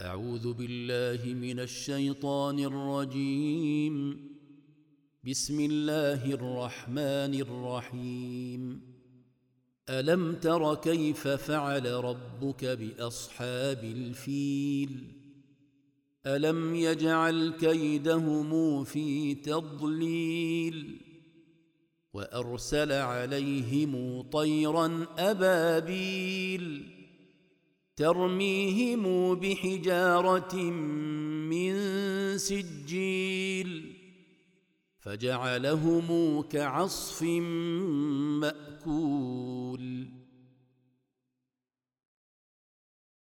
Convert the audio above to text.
أعوذ بالله من الشيطان الرجيم. بسم الله الرحمن الرحيم. ألم تر كيف فعل ربك بأصحاب الفيل؟ ألم يجعل كيدهم في تضليل وأرسل عليهم طيرا أبابيل ترميهم بحجارة من سجيل فجعلهم كعصف مأكول.